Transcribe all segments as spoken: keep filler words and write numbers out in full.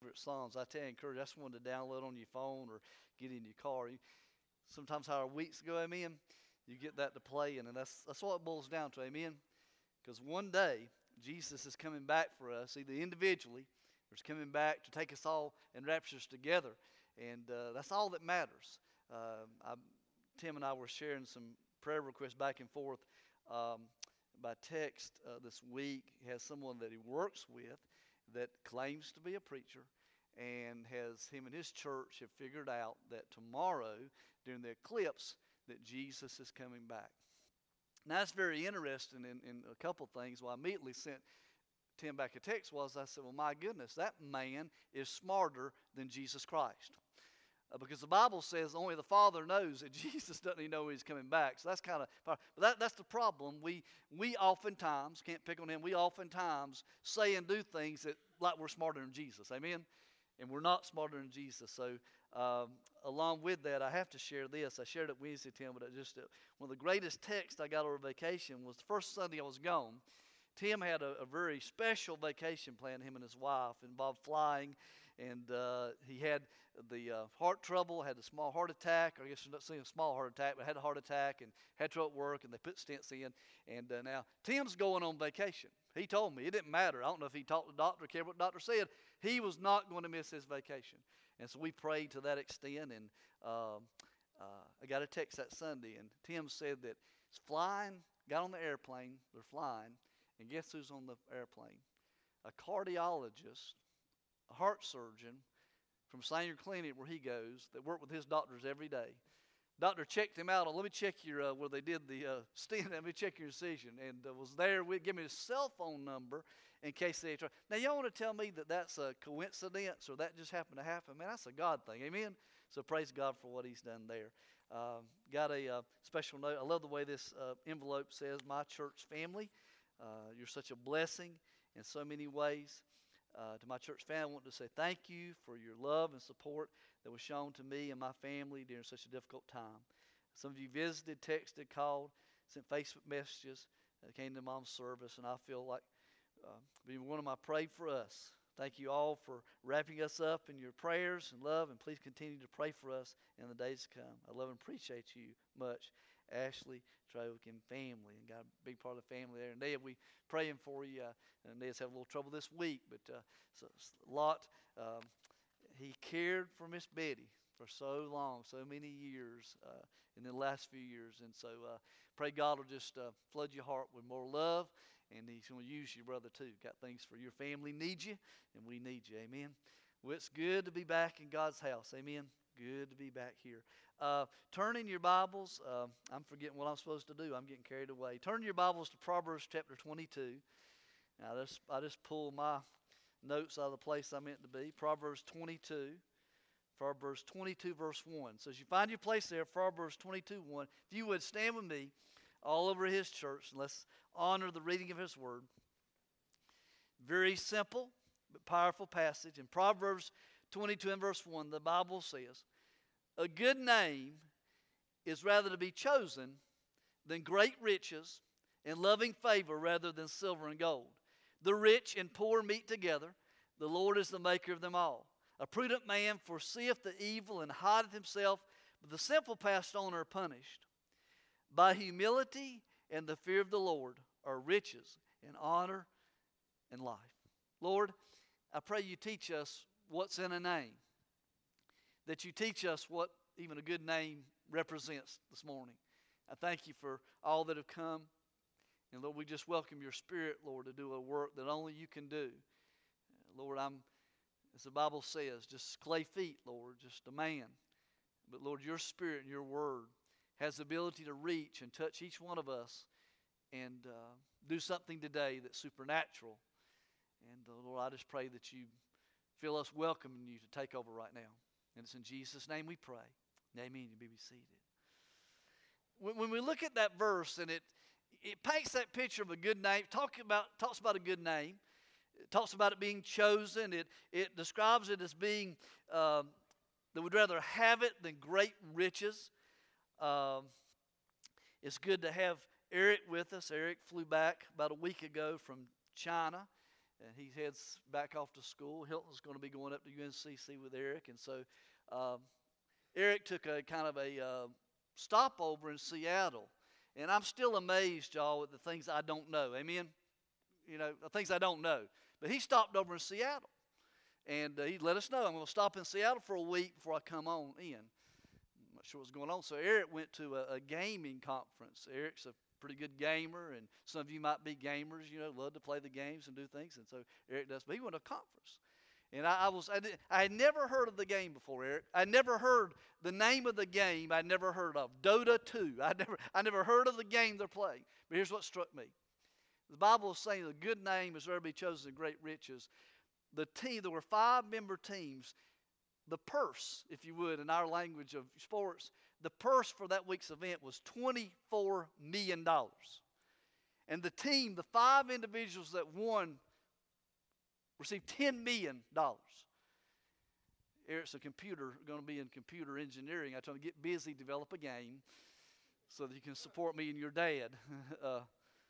favorite songs. I tell you, I encourage, that's one to download on your phone or get in your car. Sometimes how our weeks go, amen, you get that to play, and that's, that's what it boils down to, amen. Because one day, Jesus is coming back for us, either individually, or he's coming back to take us all and rapture us together. And uh, that's all that matters. Uh, I, Tim and I were sharing some prayer requests back and forth um, by text uh, this week. He has someone that he works with that claims to be a preacher, and has him and his church have figured out that tomorrow, during the eclipse, that Jesus is coming back. Now, that's very interesting in, in a couple things. Well, I immediately sent Tim back a text was, I said, well, my goodness, that man is smarter than Jesus Christ. Uh, because the Bible says only the Father knows that Jesus doesn't even know he's coming back. So that's kind of, but that, that's the problem. We we oftentimes, can't pick on him, we oftentimes say and do things that like we're smarter than Jesus. Amen? And we're not smarter than Jesus. So um, along with that, I have to share this. I shared it Wednesday, Tim, but I just uh, one of the greatest texts I got over vacation was the first Sunday I was gone. Tim had a, a very special vacation plan, him and his wife, involved flying, and uh, he had the uh, heart trouble, had a small heart attack, or I guess I'm not saying a small heart attack, but had a heart attack and had trouble at work, and they put stents in, and uh, now Tim's going on vacation. He told me, it didn't matter. I don't know if he talked to the doctor, cared what the doctor said. He was not going to miss his vacation. And so we prayed to that extent, and uh, uh, I got a text that Sunday, and Tim said that he's flying, got on the airplane, they're flying, and guess who's on the airplane? A cardiologist, a heart surgeon from Sanger Clinic where he goes that worked with his doctors every day. Doctor checked him out. On, let me check your, uh, where they did the uh, stent. Let me check your incision. And uh, was there. With, give me his cell phone number in case they try. Now, y'all want to tell me that that's a coincidence or that just happened to happen? Man, that's a God thing. Amen? So praise God for what he's done there. Uh, got a uh, special note. I love the way this uh, envelope says, my church family. Uh, you're such a blessing in so many ways. Uh, to my church family, I want to say thank you for your love and support that was shown to me and my family during such a difficult time. Some of you visited, texted, called, sent Facebook messages, uh, came to Mom's service, and I feel like uh, being one of them, I prayed for us. Thank you all for wrapping us up in your prayers and love, and please continue to pray for us in the days to come. I love and appreciate you much. Ashley, Troke, and family, and got a big part of the family there. And Ned, we praying for you. Uh, and Ned's having a little trouble this week, but uh, so, a lot. Um, he cared for Miss Betty for so long, so many years, uh, in the last few years. And so uh, pray God will just uh, flood your heart with more love, and he's going to use you, brother, too. Got things for your family need you, and we need you. Amen. Well, it's good to be back in God's house. Amen. Good to be back here. Uh, turn in your Bibles. Uh, I'm forgetting what I'm supposed to do. I'm getting carried away. Turn your Bibles to Proverbs chapter twenty-two. Now, this, I just pulled my notes out of the place I meant to be. Proverbs twenty-two. Proverbs twenty-two, verse one. So as you find your place there, Proverbs twenty-two, one. If you would stand with me all over his church, and let's honor the reading of his word. Very simple but powerful passage. In Proverbs twenty-two and verse one, the Bible says, a good name is rather to be chosen than great riches, and loving favor rather than silver and gold. The rich and poor meet together. The Lord is the maker of them all. A prudent man foreseeth the evil and hideth himself, but the simple passed on are punished. By humility and the fear of the Lord are riches and honor and life. Lord, I pray you teach us what's in a name. That you teach us what even a good name represents this morning. I thank you for all that have come. And Lord, we just welcome your Spirit, Lord, to do a work that only you can do. Lord, I'm, as the Bible says, just clay feet, Lord, just a man. But Lord, your Spirit and your word has the ability to reach and touch each one of us and uh, do something today that's supernatural. And uh, Lord, I just pray that you feel us welcoming you to take over right now. And it's in Jesus' name we pray. Amen. You may be seated. When, when we look at that verse, and it it paints that picture of a good name, talk about, talks about a good name. It talks about it being chosen. It, it describes it as being, um, that would rather have it than great riches. Um, it's good to have Eric with us. Eric flew back about a week ago from China. and he heads back off to school. Hilton's going to be going up to U N C C with Eric, and so um, Eric took a kind of a uh, stopover in Seattle, and I'm still amazed, y'all, at the things I don't know. Amen. You know, the things I don't know. But he stopped over in Seattle, and uh, he let us know, I'm going to stop in Seattle for a week before I come on in. I'm not sure what's going on. So Eric went to a, a gaming conference. Eric's a pretty good gamer, and some of you might be gamers, you know, love to play the games and do things, and so Eric does. But he went to a conference, and I, I was I, did, I had never heard of the game before, Eric. I never heard the name of the game. I'd never heard of Dota two. I never I never heard of the game they're playing. But here's what struck me: the Bible is saying the good name is rarely chosen in great riches. The team, there were five member teams. The purse, if you would, in our language of sports, the purse for that week's event was twenty-four million dollars. And the team, the five individuals that won, received ten million dollars. Eric's a computer, going to be in computer engineering. I told him, get busy, develop a game so that you can support me and your dad. uh,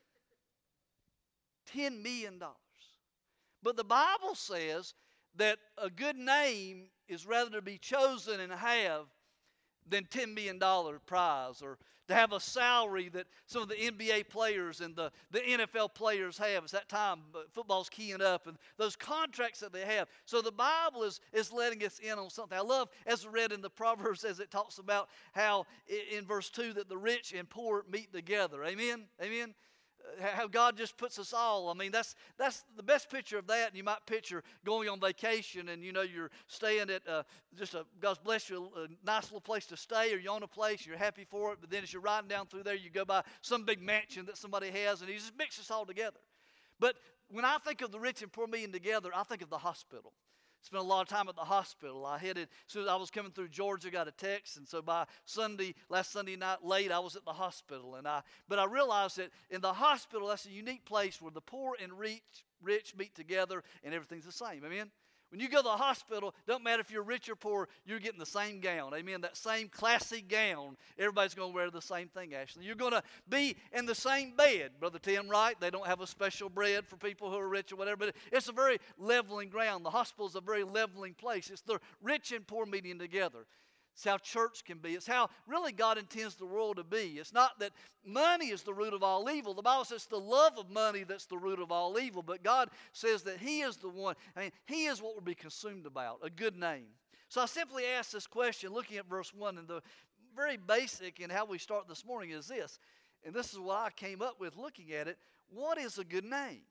ten million dollars. But the Bible says that a good name is rather to be chosen and have than ten million dollars prize, or to have a salary that some of the N B A players and the, the N F L players have. It's that time football's keying up, and those contracts that they have. So the Bible is, is letting us in on something. I love, as we read in the Proverbs, as it talks about how in verse two that the rich and poor meet together. Amen? Amen? How God just puts us all. I mean, that's that's the best picture of that. And you might picture going on vacation, and you know you're staying at uh, just a, God's bless you, a, a nice little place to stay, or you own a place, you're happy for it. But then as you're riding down through there, you go by some big mansion that somebody has, and He just mixes us all together. But when I think of the rich and poor meeting together, I think of the hospital. Spent a lot of time at the hospital. I headed, as soon as I was coming through Georgia, got a text, and so by Sunday, last Sunday night late, I was at the hospital. And I, but I realized that in the hospital, that's a unique place where the poor and rich, rich meet together, and everything's the same. Amen? When you go to the hospital, don't matter if you're rich or poor, you're getting the same gown. Amen? That same classy gown. Everybody's going to wear the same thing, Ashley. You're going to be in the same bed, Brother Tim, right? They don't have a special bed for people who are rich or whatever, but it's a very leveling ground. The hospital is a very leveling place. It's the rich and poor meeting together. It's how church can be. It's how really God intends the world to be. It's not that money is the root of all evil. The Bible says it's the love of money that's the root of all evil. But God says that He is the one. I mean, He is what we'll be consumed about, a good name. So I simply ask this question, looking at verse one, and the very basic in how we start this morning is this. And this is what I came up with looking at it. What is a good name?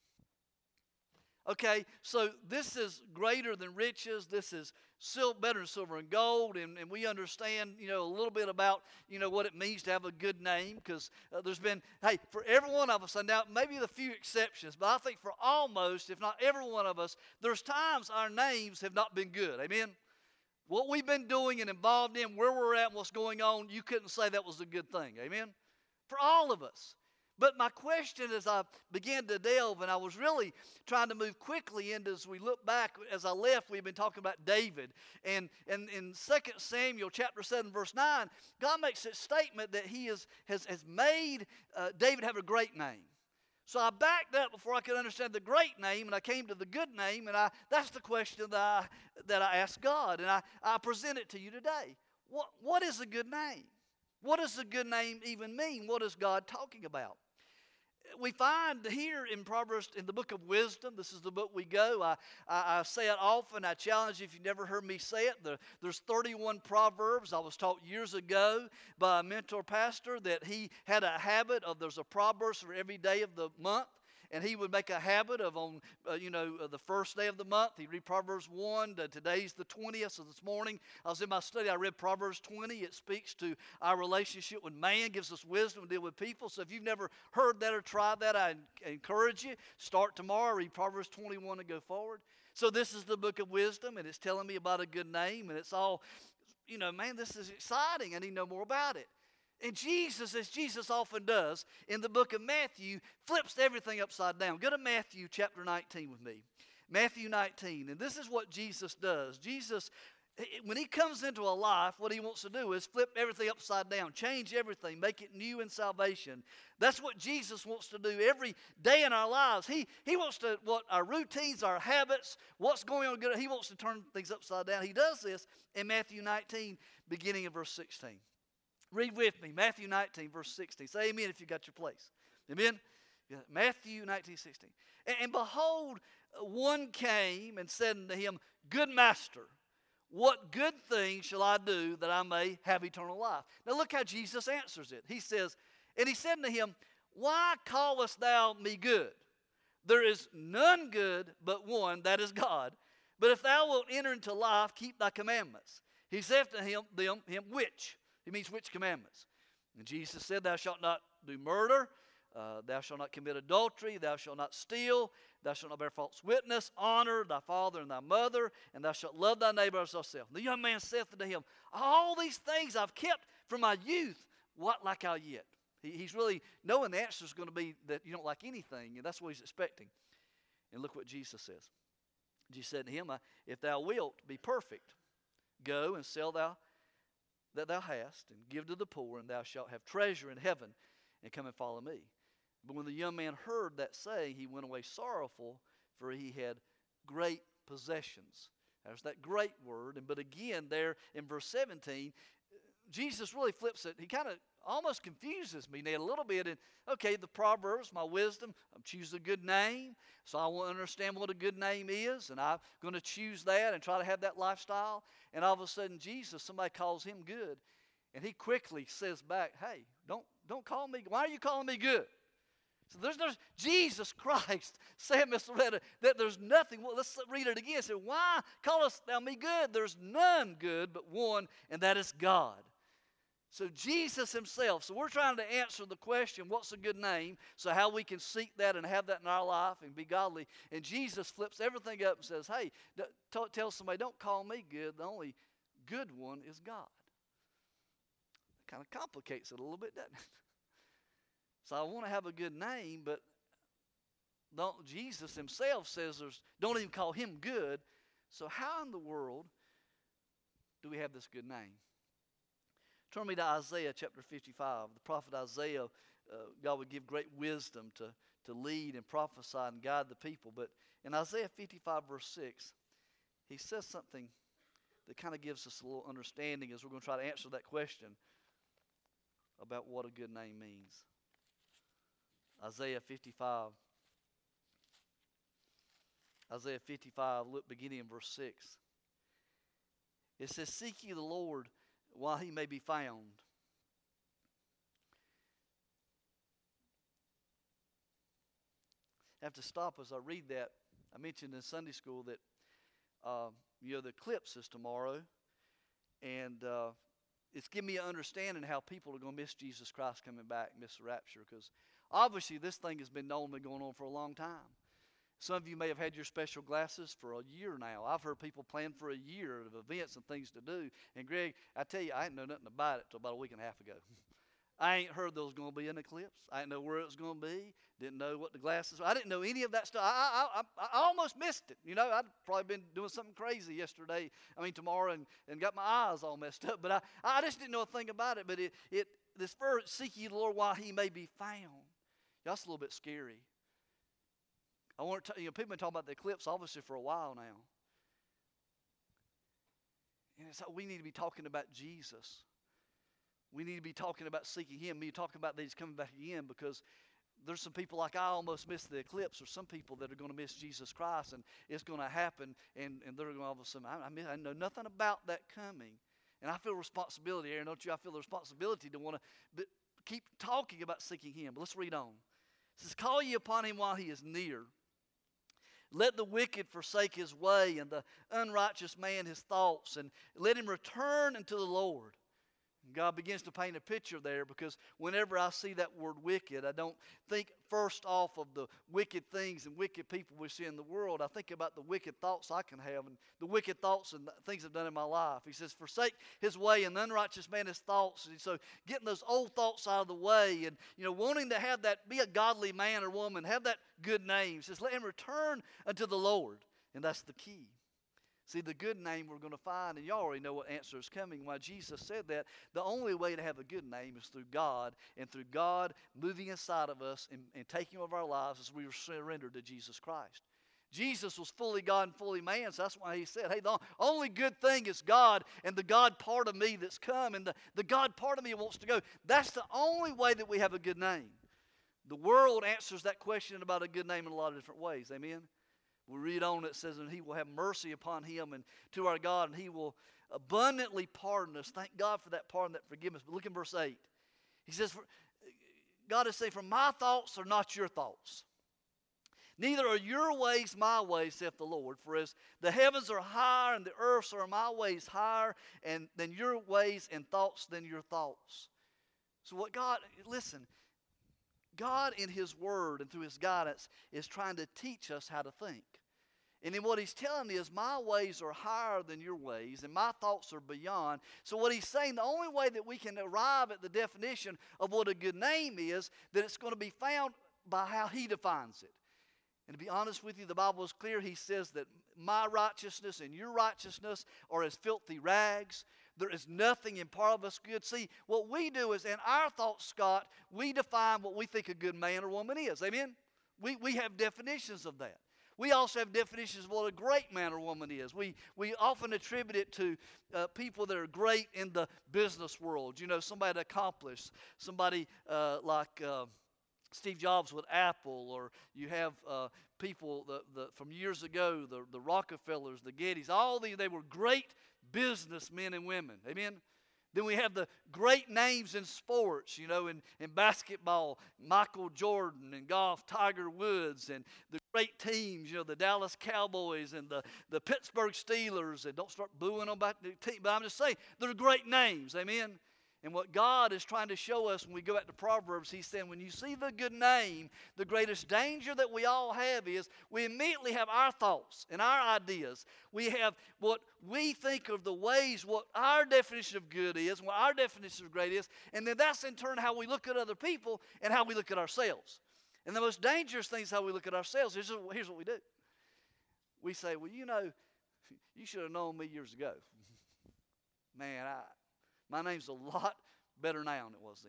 Okay, so this is greater than riches. This is sil- better than silver and gold, and, and we understand, you know, a little bit about, you know, what it means to have a good name, because uh, there's been, hey, for every one of us, and now maybe the few exceptions, but I think for almost, if not every one of us, there's times our names have not been good. Amen? What we've been doing and involved in, where we're at and what's going on, you couldn't say that was a good thing. Amen? For all of us. But my question as I began to delve, and I was really trying to move quickly into, as we look back, as I left, we've been talking about David. And, and in Second Samuel chapter seven, verse nine, God makes this statement that He is, has, has made uh, David have a great name. So I backed up before I could understand the great name, and I came to the good name, and I that's the question that I, that I asked God, and I, I present it to you today. What, what is a good name? What does a good name even mean? What is God talking about? We find here in Proverbs, in the book of wisdom, this is the book we go. I, I, I say it often. I challenge you if you've never heard me say it. The, there's thirty-one Proverbs. I was taught years ago by a mentor pastor that he had a habit of, there's a Proverbs for every day of the month. And he would make a habit of on, uh, you know, uh, the first day of the month, he'd read Proverbs one. To, today's the twentieth, so this morning I was in my study, I read Proverbs twenty. It speaks to our relationship with man, gives us wisdom to deal with people. So if you've never heard that or tried that, I encourage you, start tomorrow, read Proverbs twenty-one and go forward. So this is the book of wisdom, and it's telling me about a good name, and it's all, you know, man, this is exciting. I need to know more about it. And Jesus, as Jesus often does in the book of Matthew, flips everything upside down. Go to Matthew chapter nineteen with me. Matthew nineteen. And this is what Jesus does. Jesus When he comes into a life, what he wants to do is flip everything upside down, change everything, make it new in salvation. That's what Jesus wants to do every day in our lives. He, he wants to, what our routines, our habits, what's going on good, he wants to turn things upside down. He does this in Matthew nineteen, beginning in verse sixteen. Read with me, Matthew nineteen, verse sixteen. Say amen if you got your place. Amen? Yeah, Matthew nineteen, sixteen. And, and behold, one came and said unto him, Good master, what good thing shall I do that I may have eternal life? Now look how Jesus answers it. He says, and he said unto him, Why callest thou me good? There is none good but one, that is God. But if thou wilt enter into life, keep thy commandments. He said to him, them, him which? He means which commandments? And Jesus said, Thou shalt not do murder. Uh, thou shalt not commit adultery, thou shalt not steal, thou shalt not bear false witness, honor thy father and thy mother, and thou shalt love thy neighbor as thyself. The young man saith unto him, All these things I've kept from my youth, what lack I yet? He, he's really knowing the answer is going to be that you don't like anything, and that's what he's expecting. And look what Jesus says. Jesus said to him, If thou wilt be perfect, go and sell thou that thou hast, and give to the poor, and thou shalt have treasure in heaven, and come and follow me. But when the young man heard that saying, he went away sorrowful, for he had great possessions. There's that great word. And but again, there in verse seventeen, Jesus really flips it. He kind of almost confuses me Ned, a little bit. And okay, the Proverbs, my wisdom, I'm choosing a good name. So I want to understand what a good name is. And I'm going to choose that and try to have that lifestyle. And all of a sudden, Jesus, somebody calls him good. And he quickly says back, hey, don't, don't call me, why are you calling me good? So there's no, Jesus Christ said, Mister Loretta, that there's nothing. Well, let's read it again. It said, Why callest thou me good? There's none good but one, and that is God. So Jesus himself, so we're trying to answer the question, what's a good name? So how we can seek that and have that in our life and be godly. And Jesus flips everything up and says, hey, tell somebody, don't call me good. The only good one is God. Kind of complicates it a little bit, doesn't it? So I want to have a good name, but don't, Jesus himself says there's, don't even call him good. So how in the world do we have this good name? Turn me to Isaiah chapter fifty-five. The prophet Isaiah, uh, God would give great wisdom to, to lead and prophesy and guide the people. But in Isaiah fifty-five verse six, he says something that kind of gives us a little understanding as we're going to try to answer that question about what a good name means. Isaiah fifty-five. Isaiah fifty-five, look beginning in verse six. It says, Seek ye the Lord while he may be found. I have to stop as I read that. I mentioned in Sunday school that uh, you know the eclipse is tomorrow, and uh, it's giving me an understanding how people are going to miss Jesus Christ coming back, miss the rapture, because obviously this thing has been known, been going on for a long time. Some of you may have had your special glasses for a year now. I've heard people plan for a year of events and things to do. And Greg, I tell you, I didn't know nothing about it until about a week and a half ago. I ain't heard there was going to be an eclipse. I didn't know where it was going to be. Didn't know what the glasses were. I didn't know any of that stuff. I, I, I, I almost missed it. You know, I'd probably been doing something crazy yesterday, I mean tomorrow, and, and got my eyes all messed up. But I, I just didn't know a thing about it. But it, it this verse, seek ye the Lord while he may be found. That's a little bit scary. I want to tell you, know, people have been talking about the eclipse obviously for a while now. And it's like we need to be talking about Jesus. We need to be talking about seeking him. We need to talk about that he's coming back again, because there's some people like I almost missed the eclipse, or some people that are going to miss Jesus Christ, and it's going to happen, and, and they're going to all of a sudden, I, I, mean, I know nothing about that coming. And I feel responsibility, Aaron, don't you? I feel the responsibility to want to keep talking about seeking him. But let's read on. It says, Call ye upon him while he is near. Let the wicked forsake his way, and the unrighteous man his thoughts, and let him return unto the Lord. And God begins to paint a picture there, because whenever I see that word wicked, I don't think first off of the wicked things and wicked people we see in the world. I think about the wicked thoughts I can have, and the wicked thoughts and things I've done in my life. He says, forsake his way, and the unrighteous man his thoughts. And so getting those old thoughts out of the way, and you know, wanting to have that, be a godly man or woman, have that good name. He says, let him return unto the Lord. And that's the key. See, the good name we're going to find, and y'all already know what answer is coming. Why Jesus said that, the only way to have a good name is through God, and through God moving inside of us and, and taking over our lives as we surrender to Jesus Christ. Jesus was fully God and fully man, so that's why he said, hey, the only good thing is God and the God part of me that's come, and the, the God part of me wants to go. That's the only way that we have a good name. The world answers that question about a good name in a lot of different ways. Amen? We read on, it says, and he will have mercy upon him and to our God, and he will abundantly pardon us. Thank God for that pardon, that forgiveness. But look in verse eight. He says, God is saying, for my thoughts are not your thoughts. Neither are your ways my ways, saith the Lord. For as the heavens are higher and the earth are my ways higher and than your ways, and thoughts than your thoughts. So what God, listen, God in His Word and through His guidance is trying to teach us how to think. And then what He's telling is, my ways are higher than your ways, and my thoughts are beyond. So what He's saying, the only way that we can arrive at the definition of what a good name is, that it's going to be found by how He defines it. And to be honest with you, the Bible is clear. He says that my righteousness and your righteousness are as filthy rags. There is nothing in part of us good. See, what we do is, in our thoughts, Scott, we define what we think a good man or woman is. Amen? We, we have definitions of that. We also have definitions of what a great man or woman is. We, we often attribute it to uh, people that are great in the business world. You know, somebody accomplished, somebody uh, like... Uh, Steve Jobs with Apple, or you have uh, people the, the, from years ago, the, the Rockefellers, the Gettys, all these, they were great businessmen and women. Amen? Then we have the great names in sports, you know, in, in basketball, Michael Jordan, and golf, Tiger Woods, and the great teams, you know, the Dallas Cowboys and the, the Pittsburgh Steelers. And don't start booing them about the team, but I'm just saying, they're great names. Amen? And what God is trying to show us when we go back to Proverbs, He's saying, when you see the good name, the greatest danger that we all have is we immediately have our thoughts and our ideas. We have what we think of the ways, what our definition of good is, what our definition of great is, and then that's in turn how we look at other people and how we look at ourselves. And the most dangerous thing is how we look at ourselves. Here's, here's what we do. We say, well, you know, you should have known me years ago. Man, I... My name's a lot better now than it was then.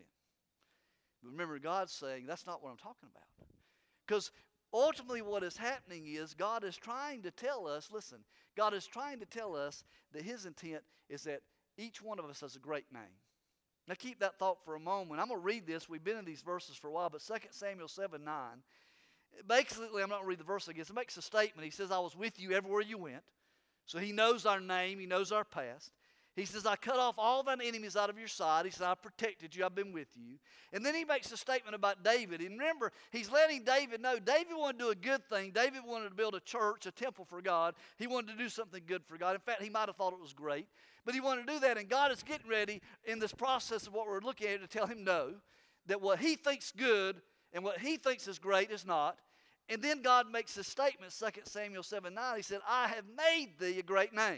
But remember, God's saying, that's not what I'm talking about. Because ultimately what is happening is God is trying to tell us, listen, God is trying to tell us that His intent is that each one of us has a great name. Now keep that thought for a moment. I'm going to read this. We've been in these verses for a while, but Second Samuel seven nine, basically, I'm not going to read the verse again. It makes a statement. He says, I was with you everywhere you went. So He knows our name. He knows our past. He says, I cut off all thine enemies out of your sight. He said, I protected you. I've been with you. And then he makes a statement about David. And remember, he's letting David know. David wanted to do a good thing. David wanted to build a church, a temple for God. He wanted to do something good for God. In fact, he might have thought it was great. But he wanted to do that. And God is getting ready in this process of what we're looking at to tell him no. That what he thinks good and what he thinks is great is not. And then God makes this statement, Second Samuel seven nine. He said, I have made thee a great name,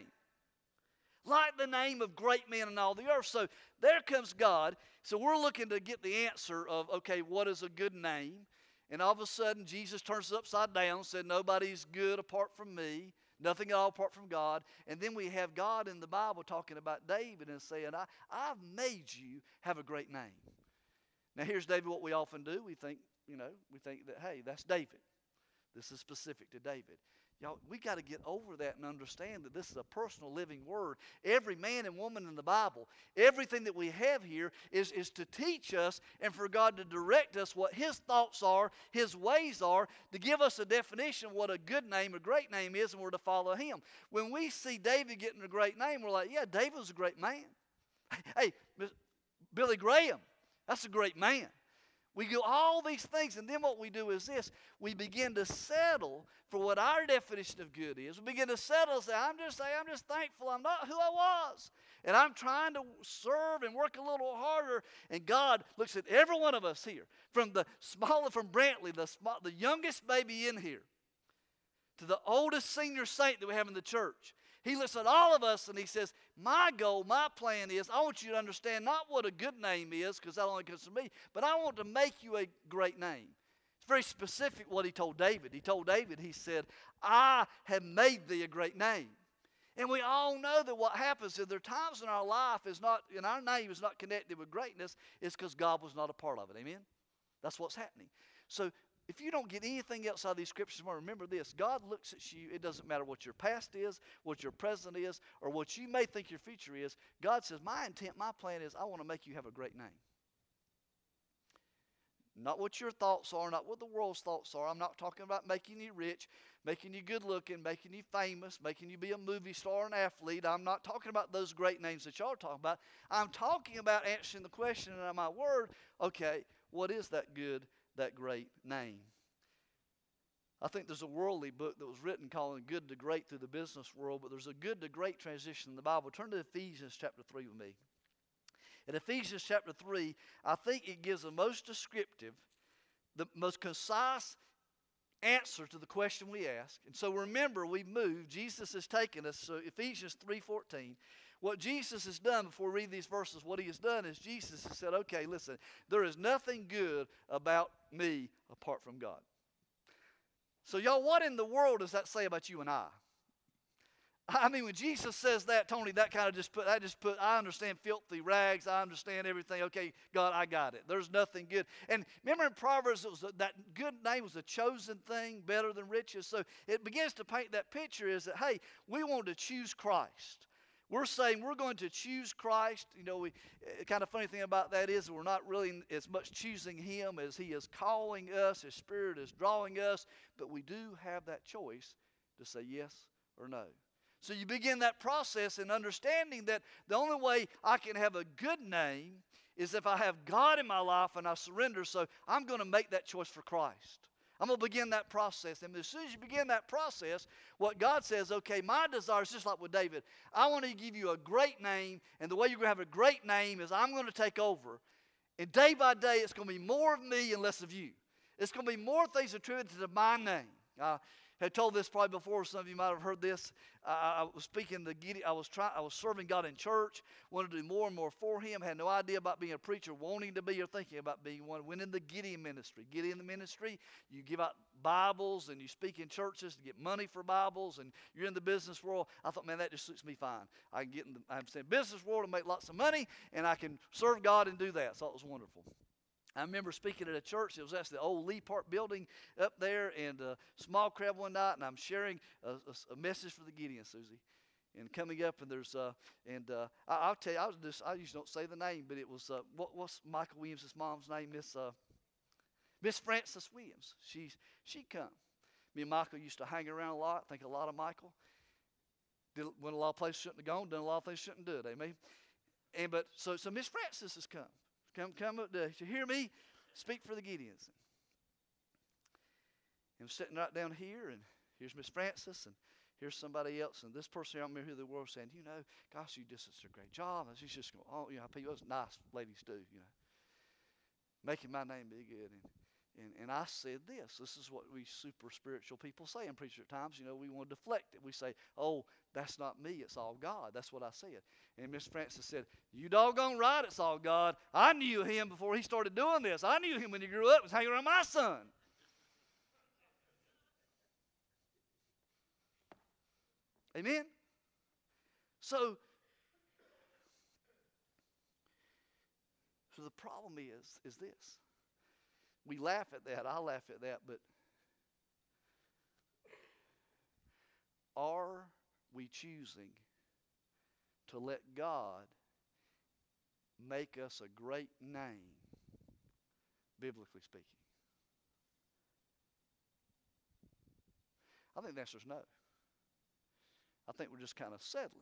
like the name of great men in all the earth. So there comes God. So we're looking to get the answer of, okay, what is a good name? And all of a sudden, Jesus turns it upside down and said, nobody's good apart from me. Nothing at all apart from God. And then we have God in the Bible talking about David and saying, I, I've made you have a great name. Now here's David, what we often do. We think, you know, we think that, hey, that's David. This is specific to David. Y'all, we got to get over that and understand that this is a personal living word. Every man and woman in the Bible, everything that we have here is, is to teach us and for God to direct us what His thoughts are, His ways are, to give us a definition of what a good name, a great name is, and we're to follow Him. When we see David getting a great name, we're like, yeah, David was a great man. Hey, Billy Graham, that's a great man. We do all these things, and then what we do is this. We begin to settle for what our definition of good is. We begin to settle and say, I'm just saying, I'm just thankful I'm not who I was. And I'm trying to serve and work a little harder. And God looks at every one of us here, from the smaller, from Brantley, the, small, the youngest baby in here, to the oldest senior saint that we have in the church. He looks at all of us and he says, my goal, my plan is, I want you to understand not what a good name is, because that only comes from me, but I want to make you a great name. It's very specific what he told David. He told David, he said, I have made thee a great name. And we all know that what happens is there are times in our life is not, in our name is not connected with greatness, it's because God was not a part of it. Amen? That's what's happening. So if you don't get anything else out of these scriptures, remember this. God looks at you. It doesn't matter what your past is, what your present is, or what you may think your future is. God says, my intent, my plan is I want to make you have a great name. Not what your thoughts are, not what the world's thoughts are. I'm not talking about making you rich, making you good looking, making you famous, making you be a movie star, an athlete. I'm not talking about those great names that y'all are talking about. I'm talking about answering the question in my word, okay, what is that good, that great name? I think there's a worldly book that was written calling good to great through the business world, but there's a good to great transition in the Bible. Turn to Ephesians chapter three with me. In Ephesians chapter three, I think it gives the most descriptive, the most concise answer to the question we ask. And so remember, we've moved. Jesus has taken us. So Ephesians three fourteen. What Jesus has done, before we read these verses, what he has done is Jesus has said, okay, listen, there is nothing good about me apart from God. So y'all, what in the world does that say about you and I? I mean, when Jesus says that, Tony, that kind of just put, I just put, I understand filthy rags. I understand everything. Okay, God, I got it. There's nothing good. And remember in Proverbs, it was a, that good name was a chosen thing, better than riches. So it begins to paint that picture is that, hey, we want to choose Christ. We're saying we're going to choose Christ. You know, we, the kind of funny thing about that is we're not really as much choosing him as he is calling us. His Spirit is drawing us. But we do have that choice to say yes or no. So you begin that process in understanding that the only way I can have a good name is if I have God in my life and I surrender. So I'm going to make that choice for Christ. I'm going to begin that process. And as soon as you begin that process, what God says, okay, my desire is just like with David. I want to give you a great name, and the way you're going to have a great name is I'm going to take over. And day by day, it's going to be more of me and less of you. It's going to be more things attributed to my name. Uh, I had told this probably before. Some of you might have heard this. Uh, I was speaking to Gideon. I was trying. I was serving God in church. Wanted to do more and more for Him. Had no idea about being a preacher, wanting to be or thinking about being one. Went in the Gideon ministry. Gideon the ministry. You give out Bibles and you speak in churches to get money for Bibles. And you're in the business world. I thought, man, that just suits me fine. I can get in the I'm saying business world and make lots of money, and I can serve God and do that. So it was wonderful. I remember speaking at a church. It was actually the old Lee Park building up there, and a small crowd one night, and I'm sharing a, a, a message for the Gideon, Susie. And coming up, and there's, uh, and uh, I, I'll tell you, I was just, I usually don't say the name, but it was, uh, what, what's Michael Williams' mom's name? Miss, uh, Miss Frances Williams. She's, she come. Me and Michael used to hang around a lot. Think a lot of Michael. Did, went a lot of places shouldn't have gone. Done a lot of things shouldn't do it. Amen. And but so, so Miss Frances has come. Come, come up to, to hear me speak for the Gideons. And I'm sitting right down here, and here's Miss Frances, and here's somebody else, and this person, I don't remember who they were, saying, you know, gosh, you just did a great job. And she's just going, oh, you know, people, those nice ladies do, you know, making my name be good. And, and and I said this. This is what we super spiritual people say in preacher at times. You know, we want to deflect it. We say, oh, that's not me. It's all God. That's what I said. And Miss Frances said, you doggone right, it's all God. I knew him before he started doing this. I knew him when he grew up. He was hanging around my son. Amen? So, so the problem is, is this. We laugh at that. I laugh at that. But are we choosing to let God make us a great name, biblically speaking? I think the answer is no. I think we're just kind of settling.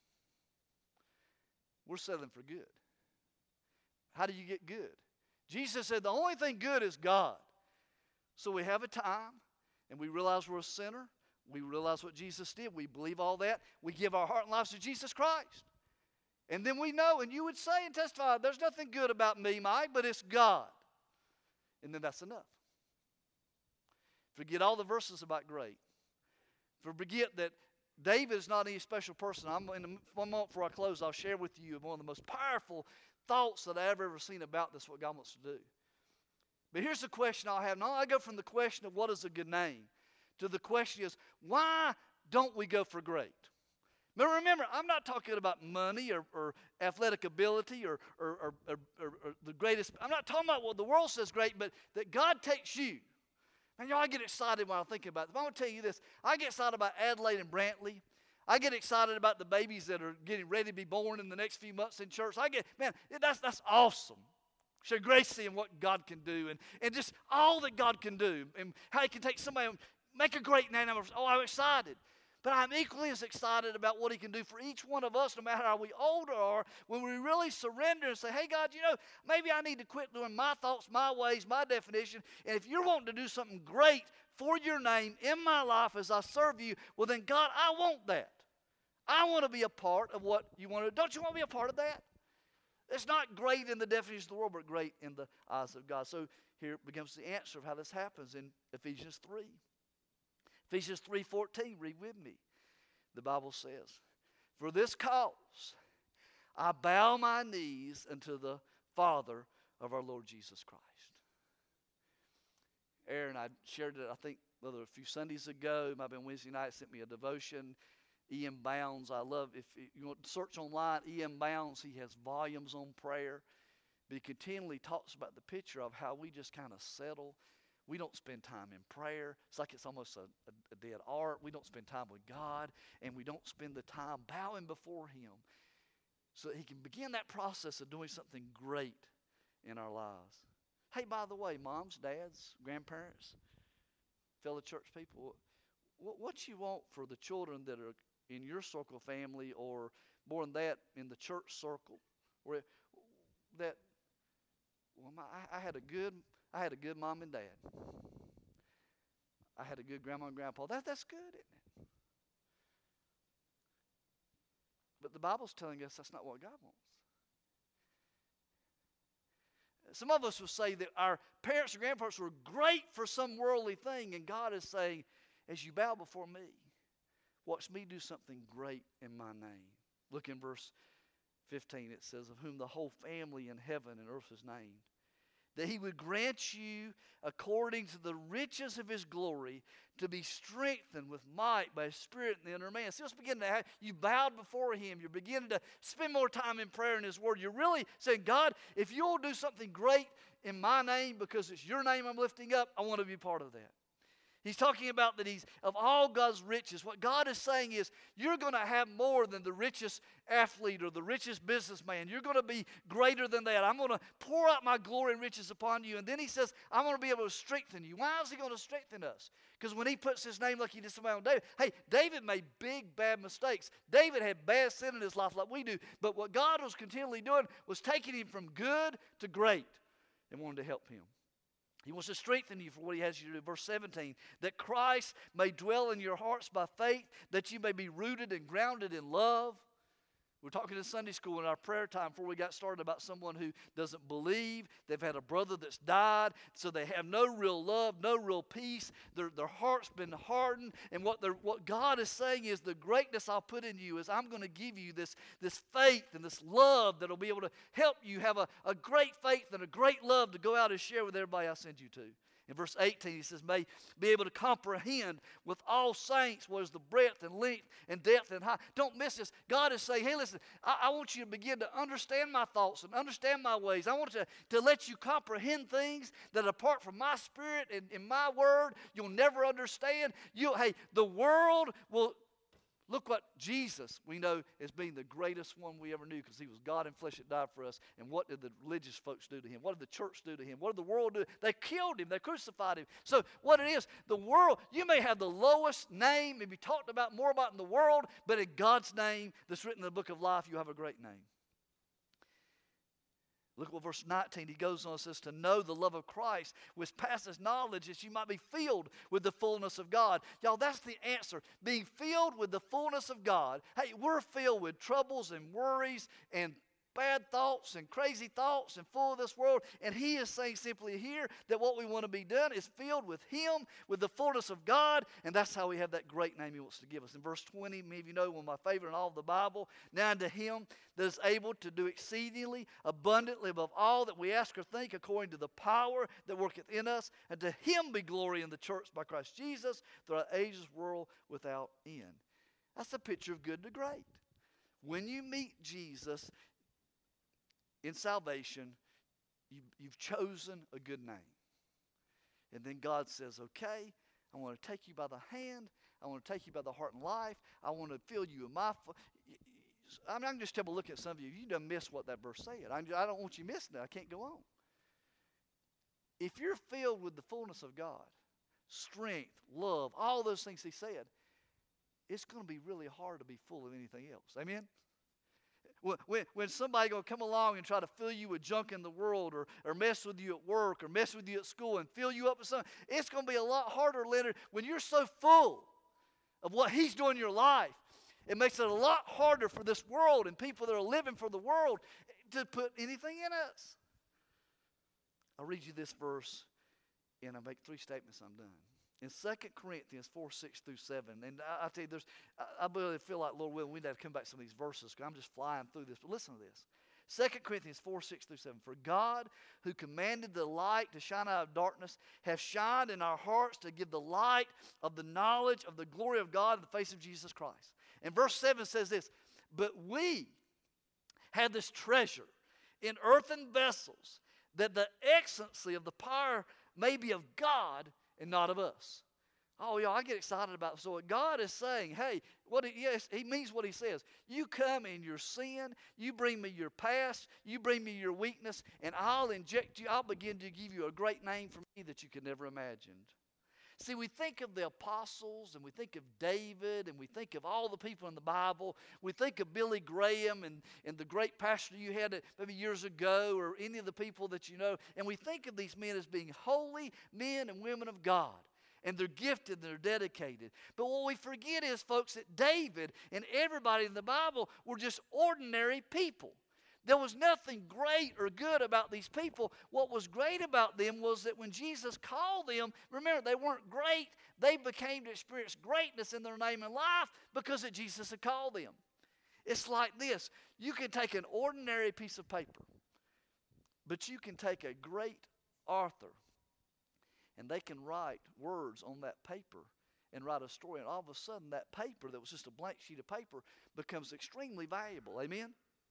We're settling for good. How do you get good? Jesus said the only thing good is God. So we have a time, and we realize we're a sinner. We realize what Jesus did. We believe all that. We give our heart and lives to Jesus Christ. And then we know, and you would say and testify, there's nothing good about me, Mike, but it's God. And then that's enough. Forget all the verses about great. Forget that David is not any special person. I'm in a, one moment before I close, I'll share with you one of the most powerful thoughts that I've ever seen about this, what God wants to do. But here's the question I'll have. Now I go from the question of what is a good name to the question is, why don't we go for great? But remember, I'm not talking about money or, or athletic ability or, or, or, or, or, or the greatest. I'm not talking about what the world says great, but that God takes you. And y'all, I get excited when I'm thinking about this. I'm going to tell you this. I get excited about Adelaide and Brantley. I get excited about the babies that are getting ready to be born in the next few months in church. I get, man, that's, that's awesome. Show grace seeing what God can do and, and just all that God can do and how He can take somebody and make a great name. Oh, I'm excited. But I'm equally as excited about what He can do for each one of us, no matter how we old are, when we really surrender and say, hey, God, you know, maybe I need to quit doing my thoughts, my ways, my definition. And if you're wanting to do something great for your name in my life as I serve you, well, then, God, I want that. I want to be a part of what you want to do. Don't you want to be a part of that? It's not great in the definition of the world, but great in the eyes of God. So here becomes the answer of how this happens in Ephesians three. Ephesians three fourteen, read with me. The Bible says, for this cause I bow my knees unto the Father of our Lord Jesus Christ. Aaron, I shared it, I think, whether a few Sundays ago, it might have been Wednesday night, sent me a devotion. E M Bounds, I love, if you want to search online, E M Bounds, he has volumes on prayer. But he continually talks about the picture of how we just kind of settle. We don't spend time in prayer. It's like it's almost a, a, a dead art. We don't spend time with God, and we don't spend the time bowing before Him so that He can begin that process of doing something great in our lives. Hey, by the way, moms, dads, grandparents, fellow church people, what, what you want for the children that are in your circle of family, or more than that, in the church circle, where that, well, my, I, I had a good... I had a good mom and dad. I had a good grandma and grandpa. That, that's good, isn't it? But the Bible's telling us that's not what God wants. Some of us will say that our parents and grandparents were great for some worldly thing, and God is saying, as you bow before me, watch me do something great in my name. Look in verse fifteen. It says, of whom the whole family in heaven and earth is named, that He would grant you, according to the riches of His glory, to be strengthened with might by His Spirit in the inner man. So let's begin to have, you bowed before Him. You're beginning to spend more time in prayer and His Word. You're really saying, God, if you'll do something great in my name, because it's your name I'm lifting up, I want to be part of that. He's talking about that He's of all God's riches. What God is saying is, you're going to have more than the richest athlete or the richest businessman. You're going to be greater than that. I'm going to pour out my glory and riches upon you. And then He says, I'm going to be able to strengthen you. Why is He going to strengthen us? Because when He puts His name like He did somebody on David, hey, David made big, bad mistakes. David had bad sin in his life like we do. But what God was continually doing was taking him from good to great and wanted to help him. He wants to strengthen you for what He has you to do. Verse seventeen, that Christ may dwell in your hearts by faith, that you may be rooted and grounded in love. We're talking in Sunday school in our prayer time before we got started about someone who doesn't believe. They've had a brother that's died, so they have no real love, no real peace. Their, their heart's been hardened. And what, what God is saying is, the greatness I'll put in you is I'm going to give you this, this faith and this love that will be able to help you have a, a great faith and a great love to go out and share with everybody I send you to. In verse eighteen, he says, may be able to comprehend with all saints what is the breadth and length and depth and height. Don't miss this. God is saying, hey, listen, I, I want you to begin to understand my thoughts and understand my ways. I want to, to let you comprehend things that apart from my Spirit and in my word, you'll never understand. You, hey, the world will... Look what Jesus, we know, as being the greatest one we ever knew, because He was God in flesh that died for us. And what did the religious folks do to Him? What did the church do to Him? What did the world do? They killed Him. They crucified Him. So what it is, the world, you may have the lowest name and be talked about more about in the world, but in God's name that's written in the book of life, you have a great name. Look what verse nineteen, he goes on and says, to know the love of Christ which passes knowledge, that you might be filled with the fullness of God. Y'all, that's the answer. Being filled with the fullness of God. Hey, we're filled with troubles and worries and bad thoughts and crazy thoughts and full of this world. And He is saying simply here that what we want to be done is filled with Him, with the fullness of God, and that's how we have that great name He wants to give us. In verse twenty, many of you know one of my favorite in all of the Bible. Now unto Him that is able to do exceedingly abundantly above all that we ask or think, according to the power that worketh in us, and to Him be glory in the church by Christ Jesus throughout ages, world without end. That's a picture of good to great. When you meet Jesus in salvation, you, you've chosen a good name. And then God says, okay, I want to take you by the hand. I want to take you by the heart and life. I want to fill you with my... I mean, I can just tell by looking at some of you, you done missed what that verse said. I, I don't want you missing it. I can't go on. If you're filled with the fullness of God, strength, love, all those things he said, it's going to be really hard to be full of anything else. Amen? When, when somebody going to come along and try to fill you with junk in the world, or, or mess with you at work, or mess with you at school and fill you up with something, it's going to be a lot harder, Leonard, when you're so full of what he's doing in your life. It makes it a lot harder for this world and people that are living for the world to put anything in us. I'll read you this verse, and I'll make three statements, I'm done. In Second Corinthians four, six through seven, and I, I tell you, there's, I, I really feel like, Lord willing, we need to come back to some of these verses, because I'm just flying through this. But listen to this. Second Corinthians four, six through seven. For God, who commanded the light to shine out of darkness, hath shined in our hearts to give the light of the knowledge of the glory of God in the face of Jesus Christ. And verse seven says this, but we have this treasure in earthen vessels, that the excellency of the power may be of God and not of us. Oh, yeah, I get excited about it. So what God is saying, hey, what he, yes, he means what he says. You come in your sin, you bring me your past, you bring me your weakness, and I'll inject you, I'll begin to give you a great name for me that you could never imagine. See, we think of the apostles, and we think of David, and we think of all the people in the Bible. We think of Billy Graham and, and the great pastor you had maybe years ago, or any of the people that you know. And we think of these men as being holy men and women of God. And they're gifted and they're dedicated. But what we forget is, folks, that David and everybody in the Bible were just ordinary people. There was nothing great or good about these people. What was great about them was that when Jesus called them, remember, they weren't great. They became to experience greatness in their name and life because that Jesus had called them. It's like this. You can take an ordinary piece of paper, but you can take a great author, and they can write words on that paper and write a story. And all of a sudden, that paper that was just a blank sheet of paper becomes extremely valuable. Amen?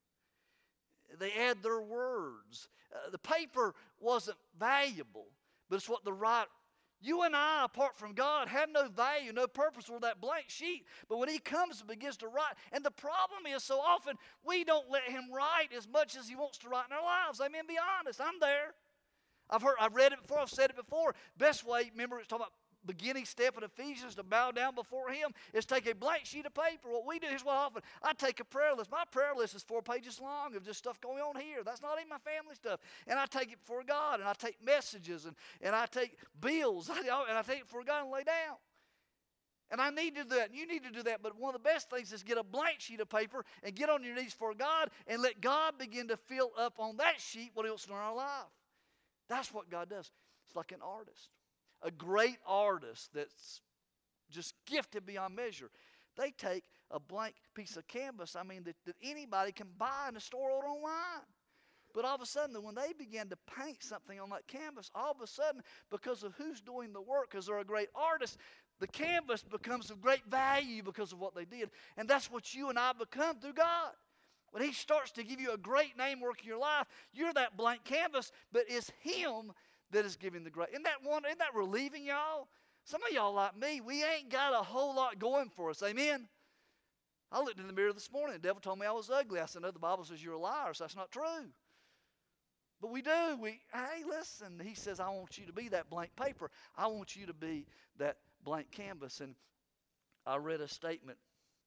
They add their words. Uh, the paper wasn't valuable, but it's what the writer. You and I, apart from God, have no value, no purpose for that blank sheet. But when he comes and begins to write, and the problem is so often we don't let him write as much as he wants to write in our lives. I mean, be honest, I'm there. I've heard, I've read it before, I've said it before. Best way, remember, it's talking about beginning step in Ephesians to bow down before him is take a blank sheet of paper. What we do is, well, often I take a prayer list. My prayer list is four pages long of just stuff going on here. That's not even my family stuff. And I take it before God, and I take messages, and, and I take bills, and I take it before God and lay down. And I need to do that, and you need to do that. But one of the best things is get a blank sheet of paper and get on your knees for God and let God begin to fill up on that sheet what else in our life. That's what God does. It's like an artist. A great artist that's just gifted beyond measure. They take a blank piece of canvas, I mean, that, that anybody can buy in a store or online. But all of a sudden, when they begin to paint something on that canvas, all of a sudden, because of who's doing the work, because they're a great artist, the canvas becomes of great value because of what they did. And that's what you and I become through God. When he starts to give you a great name work in your life, you're that blank canvas, but it's him that is giving the great. Isn't that one? Isn't that relieving, y'all? Some of y'all like me, we ain't got a whole lot going for us. Amen? I looked in the mirror this morning. The devil told me I was ugly. I said, no, the Bible says you're a liar, so that's not true. But we do. We, hey, listen, he says, I want you to be that blank paper. I want you to be that blank canvas. And I read a statement.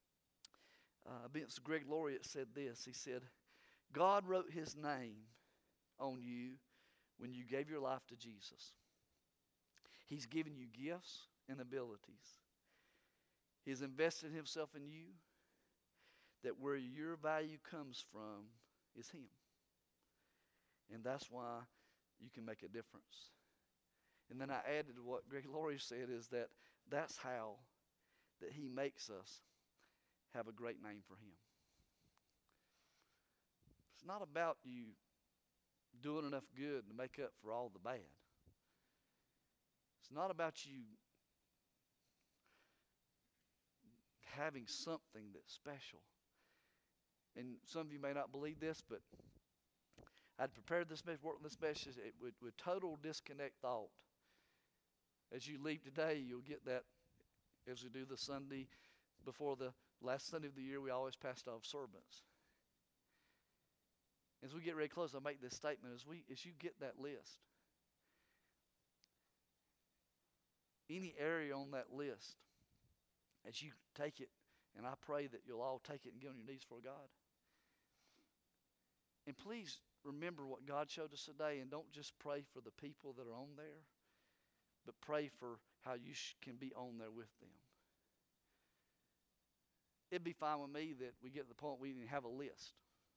Uh, Vince Greg Laureate said this. He said, God wrote his name on you when you gave your life to Jesus. He's given you gifts and abilities. He's invested himself in you, that where your value comes from is him. And that's why you can make a difference. And then I added to what Greg Laurie said is that that's how that he makes us have a great name for him. It's not about you doing enough good to make up for all the bad. It's not about you having something that's special. And some of you may not believe this, but I'd prepared this message, worked on this message, it would, would total disconnect thought. As you leave today, you'll get that as we do the Sunday before the last Sunday of the year, we always passed off sermons. As we get ready to close, I'll make this statement. As we, as you get that list, any area on that list, as you take it, and I pray that you'll all take it and get on your knees for God. And please remember what God showed us today, and don't just pray for the people that are on there, but pray for how you sh- can be on there with them. It'd be fine with me that we get to the point we didn't have a list.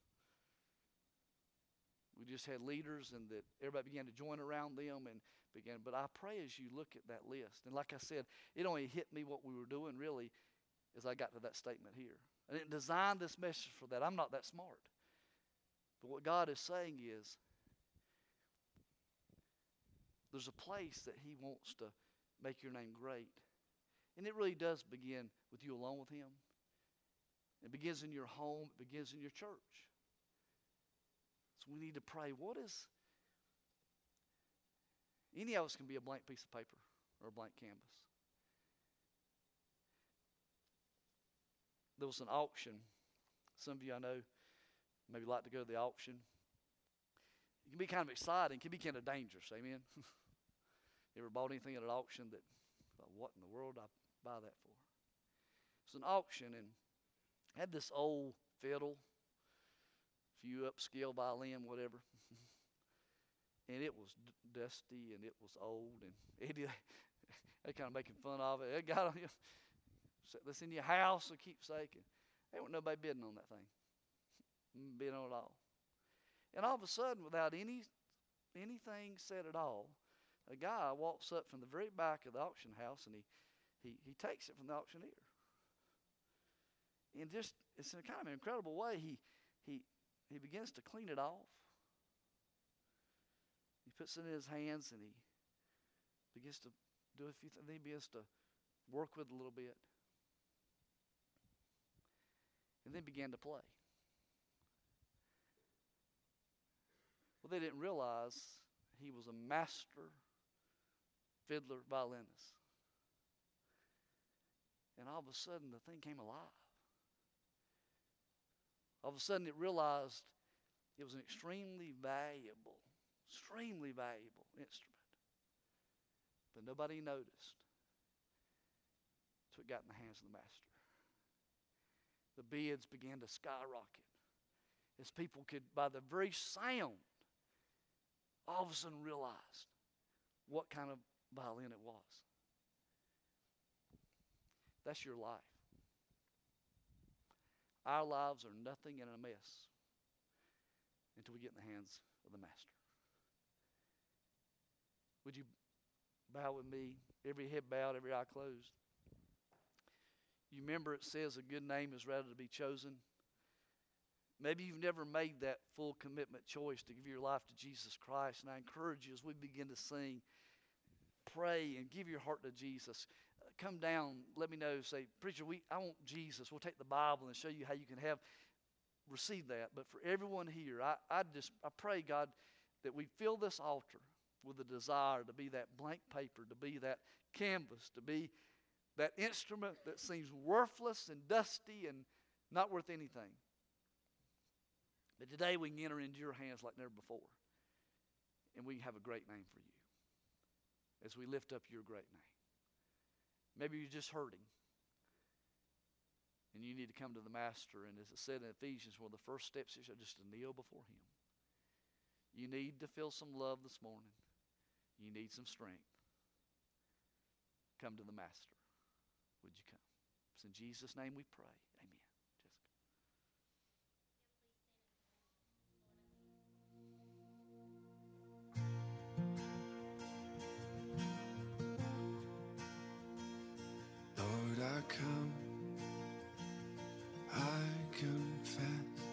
We just had leaders and that everybody began to join around them and began. But I pray as you look at that list, and like I said, it only hit me what we were doing really as I got to that statement here. I didn't design this message for that. I'm not that smart. But what God is saying is there's a place that he wants to make your name great. And it really does begin with you alone with him. It begins in your home. It begins in your church. So we need to pray. What is... Any of us can be a blank piece of paper or a blank canvas. There was an auction. Some of you I know maybe like to go to the auction. It can be kind of exciting. It can be kind of dangerous. Amen? You ever bought anything at an auction that, what in the world did I buy that for? It was an auction and had this old fiddle, few upscale violin, whatever. And it was d- dusty and it was old and it, they kind of making fun of it. It got on you. Set this in your house for keepsake. And there wasn't nobody bidding on that thing. Bidding on it all. And all of a sudden, without any anything said at all, a guy walks up from the very back of the auction house and he he, he takes it from the auctioneer. And just, it's in a kind of an incredible way, he he he begins to clean it off. He puts it in his hands and he begins to do a few things. Then he begins to work with it a little bit. And then began to play. Well, they didn't realize he was a master fiddler violinist. And all of a sudden, the thing came alive. All of a sudden, it realized it was an extremely valuable, extremely valuable instrument. But nobody noticed until it got in the hands of the master. The bids began to skyrocket as people could, by the very sound, all of a sudden realized what kind of violin it was. That's your life. Our lives are nothing and a mess until we get in the hands of the master. Would you bow with me? Every head bowed, every eye closed. You remember it says a good name is rather to be chosen. Maybe you've never made that full commitment choice to give your life to Jesus Christ. And I encourage you as we begin to sing, pray and give your heart to Jesus. Uh, come down, let me know, say, preacher, we I want Jesus. We'll take the Bible and show you how you can have, receive that. But for everyone here, I, I just, I pray, God, that we fill this altar with a desire to be that blank paper, to be that canvas, to be that instrument that seems worthless and dusty and not worth anything. But today we can enter into your hands like never before. And we have a great name for you as we lift up your great name. Maybe you're just hurting. And you need to come to the Master. And as it said in Ephesians, one of the first steps is just to kneel before Him. You need to feel some love this morning. You need some strength. Come to the Master. Would you come? It's in Jesus' name we pray. Amen. Lord, I come, I confess,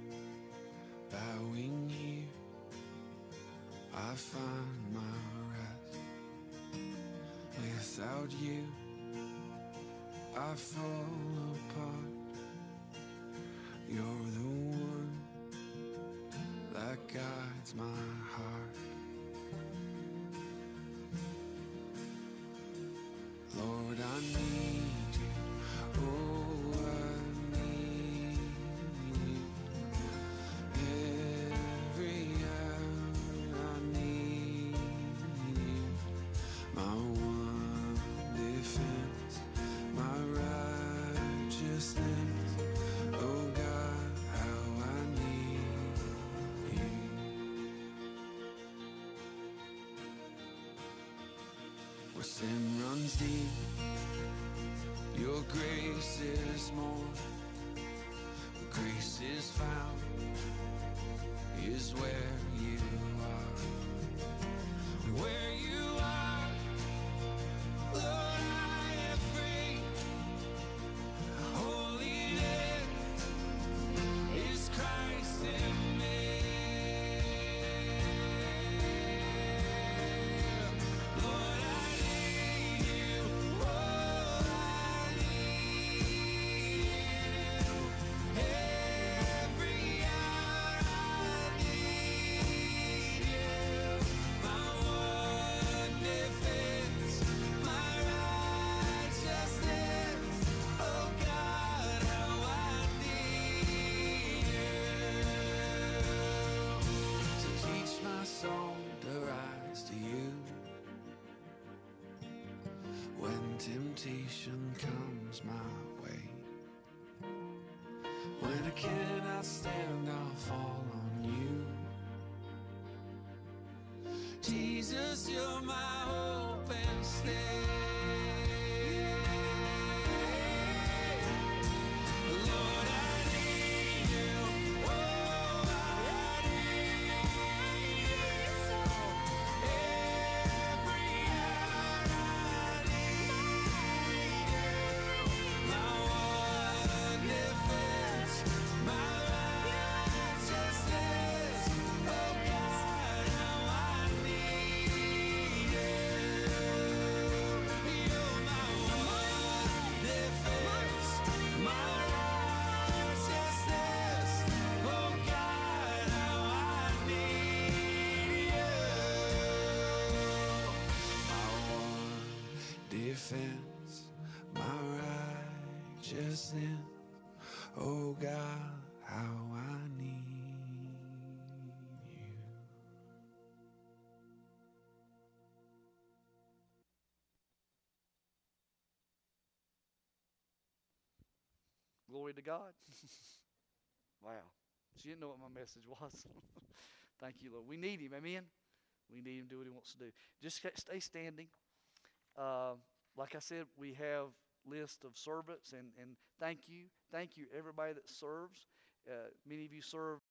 bowing here, I find my rest. Without you, I fall apart. You're the one that guides my heart. Lord, I need you. Oh, I need you. Every hour I need you. My one defense, my righteousness. Oh God, how I need you. Where sin runs deep, your grace is more. Grace is found, is where you are. Where you are, Lord, I am free. Holiness is Christ in me. Lord, I need you. Oh, I need you. Every hour I need you. My one defense, my righteousness. Oh God, how I need you. So teach my soul to rise to you. When temptation comes my way, when I cannot stand, I'll fall on you. Jesus, you're my hope and stay. Lord, I need you. Oh, I need you. Every hour I need you. My one defense, my righteousness. Oh God, how I need you. You're my one defense, my righteousness. Oh God, how I need you. My one defense, my righteousness. Oh God, how I need you. Glory to God. Wow. She didn't know what my message was. Thank you, Lord. We need him. Amen. We need him to do what he wants to do. Just sta- stay standing. Uh, like I said, we have list of servants, and, and thank you. Thank you, everybody that serves. Uh, many of you serve